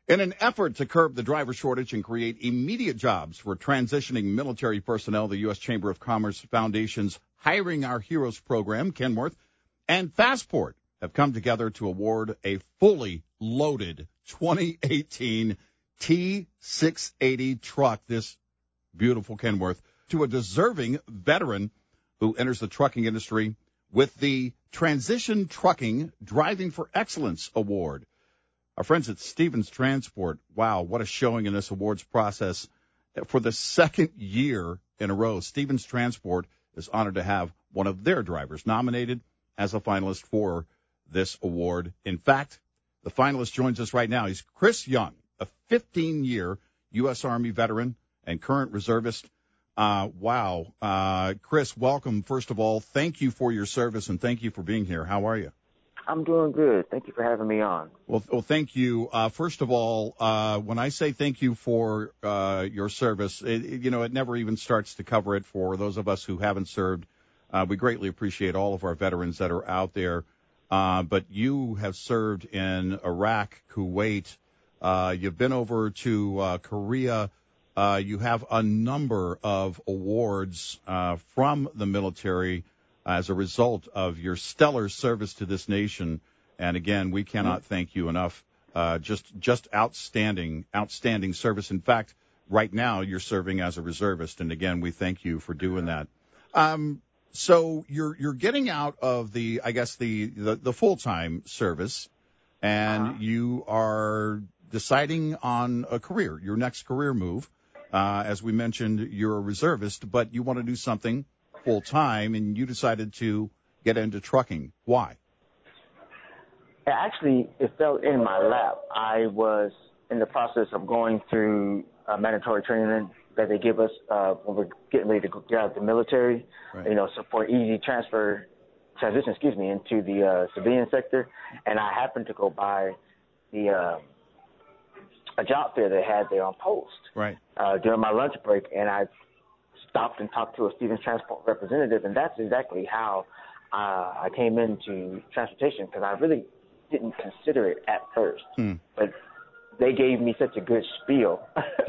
In an effort to curb the driver shortage and create immediate jobs for transitioning military personnel, the U.S. Chamber of Commerce Foundation's Hiring Our Heroes program, Kenworth, and Fastport have come together to award a fully loaded 2018 T680 truck, this beautiful Kenworth, to a deserving veteran who enters the trucking industry with the Transition Trucking Driving for Excellence Award. Our friends at Stevens Transport, wow, what a showing in this awards process. For the second year in a row, Stevens Transport is honored to have one of their drivers nominated as a finalist for this award. In fact, the finalist joins us right now. He's Chris Young, a 15-year U.S. Army veteran and current reservist. Chris, welcome. First of all, thank you for your service and thank you for being here. How are you? I'm doing good. Thank you for having me on. Well, thank you. First of all, when I say thank you for your service, it never even starts to cover it for those of us who haven't served. We greatly appreciate all of our veterans that are out there. But you have served in Iraq, Kuwait. You've been over to Korea. You have a number of awards from the military as a result of your stellar service to this nation. And again, we cannot thank you enough. Just outstanding service. In fact, right now you're serving as a reservist. And again, we thank you for doing that. So you're getting out of the full-time service, and you are deciding on a career, your next career move. As we mentioned, you're a reservist, but you want to do something full-time, and you decided to get into trucking. Why? Actually, it fell in my lap. I was in the process of going through mandatory training that they give us when we're getting ready to get out of the military, right. Support easy transition, into the civilian sector. And I happened to go by a job fair they had there on post during my lunch break, and I stopped and talked to a Stevens Transport representative, and that's exactly how I came into transportation, because I really didn't consider it at first. But they gave me such a good spiel.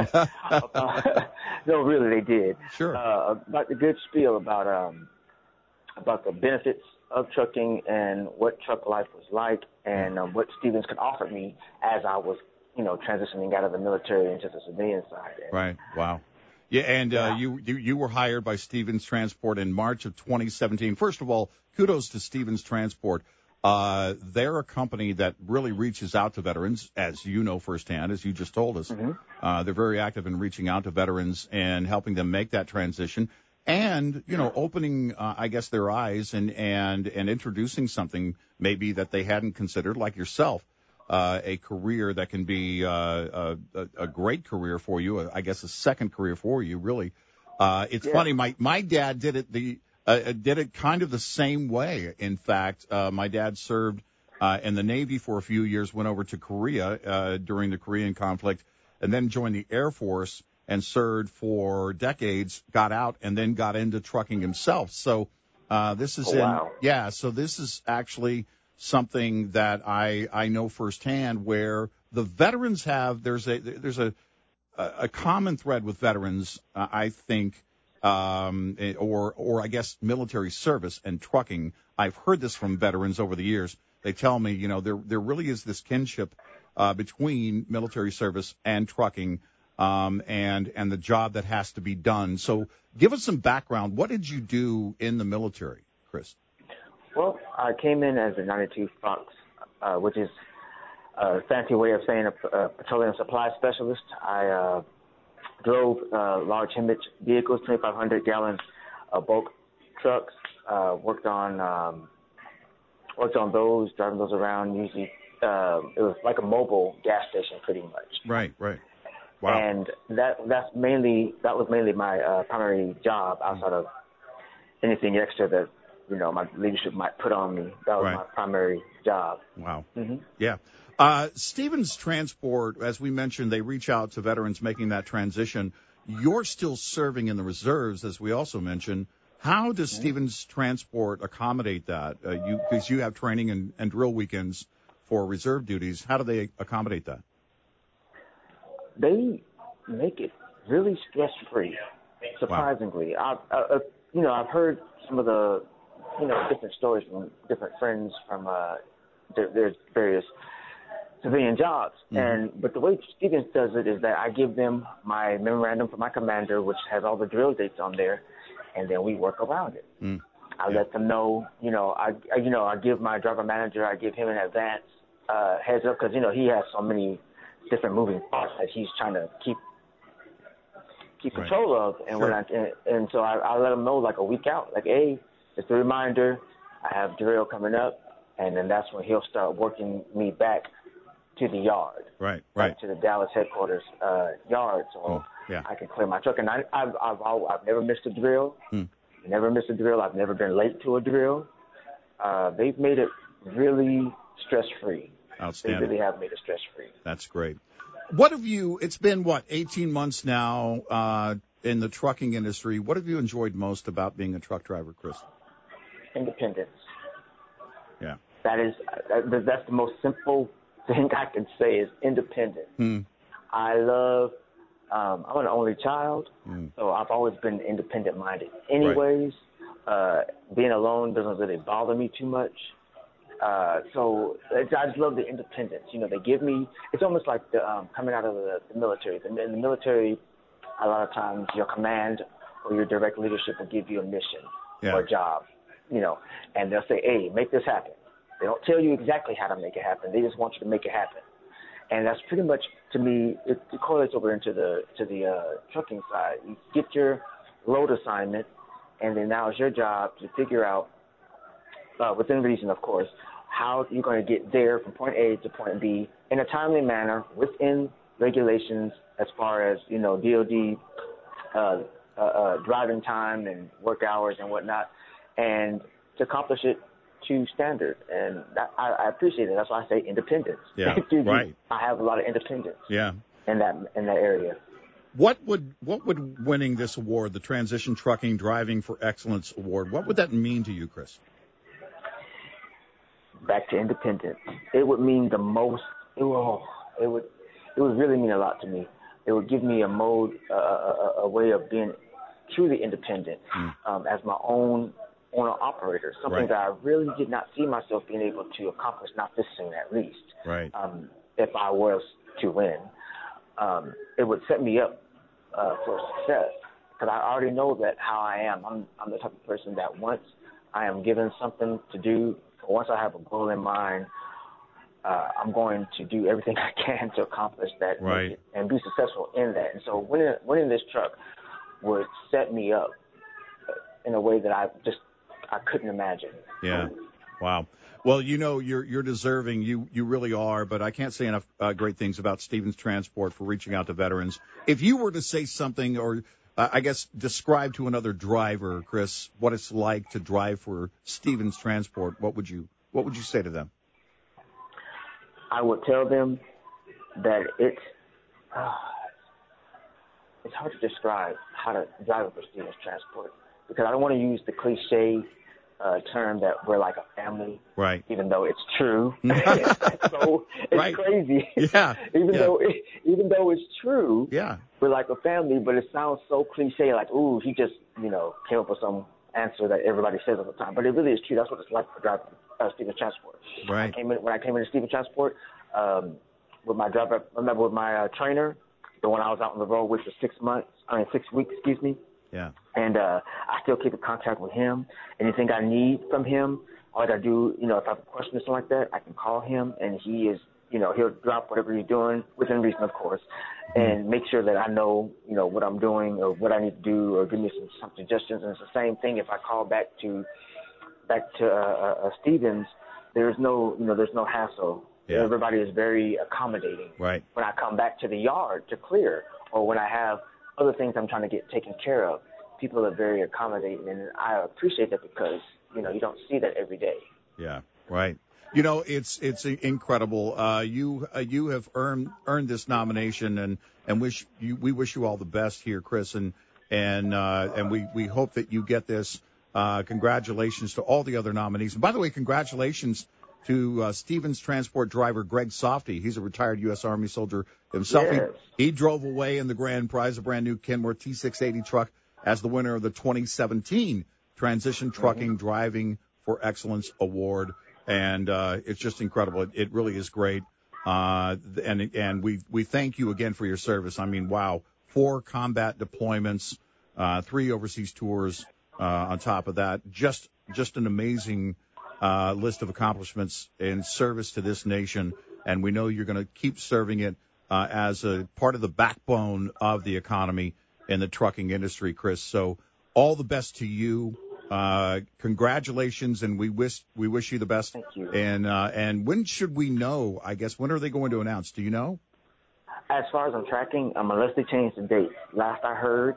No, really, they did. Sure. About the good spiel about the benefits of trucking and what truck life was like, and what Stevens could offer me as I was, transitioning out of the military into the civilian side. Right. Wow. Yeah, and you were hired by Stevens Transport in March of 2017. First of all, kudos to Stevens Transport. They're a company that really reaches out to veterans, as you know firsthand, as you just told us. Mm-hmm. They're very active in reaching out to veterans and helping them make that transition, and opening, their eyes and introducing something maybe that they hadn't considered, like yourself. A career that can be a great career for you, a second career for you, really. It's funny, my dad did it kind of the same way. In fact, my dad served in the Navy for a few years, went over to Korea during the Korean conflict, and then joined the Air Force and served for decades, got out, and then got into trucking himself. So this is so this is actually something that I know firsthand, where the veterans have, there's a common thread with veterans, I think, or military service and trucking. I've heard this from veterans over the years. They tell me, there really is this kinship between military service and trucking, and the job that has to be done. So give us some background. What did you do in the military, Chris? Well, I came in as a 92 Fox, which is a fancy way of saying a petroleum supply specialist. I drove large Hemi vehicles, 2,500-gallon bulk trucks. Worked on those, driving those around. Usually, it was like a mobile gas station, pretty much. Right. Wow. And that was mainly my primary job, outside of anything extra that my leadership might put on me. That was my primary job. Wow. Mm-hmm. Yeah. Stevens Transport, as we mentioned, they reach out to veterans making that transition. You're still serving in the reserves, as we also mentioned. How does Stevens Transport accommodate that? Because you have training and drill weekends for reserve duties. How do they accommodate that? they make it really stress-free, surprisingly. Wow. I've heard some of the, different stories from different friends from their various civilian jobs. But the way Stevens does it is that I give them my memorandum from my commander, which has all the drill dates on there, and then we work around it. I let them know, I give my driver manager, I give him an advance heads up because, he has so many different moving parts that he's trying to keep control of. And Sure. so I let him know like a week out, like, hey, it's a reminder, I have drill coming up, and then that's when he'll start working me back to the yard. Right. Back to the Dallas headquarters yard, so I can clear my truck. And I've never missed a drill. Never missed a drill. I've never been late to a drill. They've made it really stress-free. Outstanding. They really have made it stress-free. That's great. It's been 18 months now in the trucking industry. What have you enjoyed most about being a truck driver, Chris? Independence. Yeah. That's the most simple thing I can say is independence. I'm an only child, so I've always been independent-minded. Anyways, being alone doesn't really bother me too much. So I just love the independence. They give me – it's almost like coming out of the military. In the military, a lot of times your command or your direct leadership will give you a mission or a job, and they'll say, hey, make this happen. They don't tell you exactly how to make it happen. They just want you to make it happen. And that's pretty much, to me, it correlates over into the trucking side. You get your load assignment, and then now it's your job to figure out, within reason, of course, how you're going to get there from point A to point B in a timely manner within regulations as far as, DOD driving time and work hours and whatnot, and to accomplish it to standard. And I appreciate it. That's why I say independence. Yeah, right. I have a lot of independence. Yeah. In that area. What would winning this award, the Transition Trucking Driving for Excellence Award, what would that mean to you, Chris? Back to independence. It would mean the most. It would really mean a lot to me. It would give me a way of being truly independent as my own owner-operator, something that I really did not see myself being able to accomplish, not this soon at least. Right. If I was to win, it would set me up for success because I already know that how I am. I'm the type of person that once I am given something to do, once I have a goal in mind, I'm going to do everything I can to accomplish that and be successful in that. And so winning this truck would set me up in a way that I couldn't imagine. Yeah. Wow. Well, you're deserving. You really are. But I can't say enough great things about Stevens Transport for reaching out to veterans. If you were to say something, or I guess describe to another driver, Chris, what it's like to drive for Stevens Transport, what would you say to them? I would tell them that it's hard to describe how to drive for Stevens Transport because I don't want to use the cliche term that we're like a family, right? Even though it's true, so it's crazy. Yeah. Even though it's true, we're like a family. But it sounds so cliche, like ooh, he just came up with some answer that everybody says all the time. But it really is true. That's what it's like for driving Stevens Transport. Right. When I came into Stevens Transport with my driver, with my trainer, the one I was out on the road with for 6 weeks, excuse me. Yeah. And I still keep in contact with him. Anything I need from him, all I got to do, if I have a question or something like that, I can call him, and he is, he'll drop whatever he's doing, within reason, of course, and make sure that I know, what I'm doing or what I need to do or give me some suggestions. And it's the same thing if I call back to Stevens, there's no hassle. Yeah. Everybody is very accommodating. Right. When I come back to the yard to clear, or when I have other things I'm trying to get taken care of, people are very accommodating, and I appreciate that because, you don't see that every day. Yeah, right. It's incredible. You have earned this nomination, and we wish you all the best here, Chris, and we hope that you get this. Congratulations to all the other nominees. And by the way, congratulations to Stevens Transport driver Greg Softy. He's a retired U.S. Army soldier himself. Yes. He drove away in the grand prize, a brand-new Kenworth T680 truck, as the winner of the 2017 Transition Trucking Driving for Excellence Award. And it's just incredible. It really is great. And we thank you again for your service. I mean, wow, 4 combat deployments, 3 overseas tours on top of that. Just an amazing list of accomplishments in service to this nation. And we know you're going to keep serving it as a part of the backbone of the economy in the trucking industry, Chris. So all the best to you. Congratulations, and we wish you the best. Thank you. And when should we know? I guess, when are they going to announce? Do you know? As far as I'm tracking, unless they change the date. Last I heard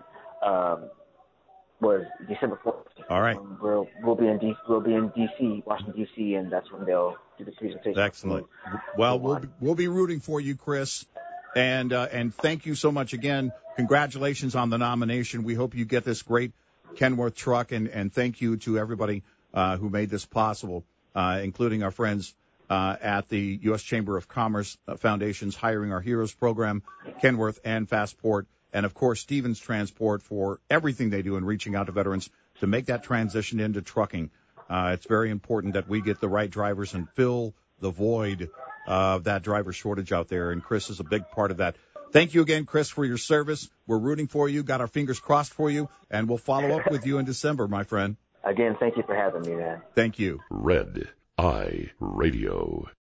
was December 4th. All right. We'll be in D.C., Washington D.C., and that's when they'll do the presentation. Excellent. Well, we'll be rooting for you, Chris. And thank you so much again. Congratulations on the nomination. We hope you get this great Kenworth truck, and thank you to everybody who made this possible, including our friends at the U.S. Chamber of Commerce Foundation's Hiring Our Heroes program, Kenworth and Fastport, and, of course, Stevens Transport for everything they do in reaching out to veterans to make that transition into trucking. It's very important that we get the right drivers and fill the void of that driver shortage out there, and Chris is a big part of that. Thank you again, Chris, for your service. We're rooting for you, got our fingers crossed for you, and we'll follow up with you in December, my friend. Again, thank you for having me, man. Thank you. Red Eye Radio.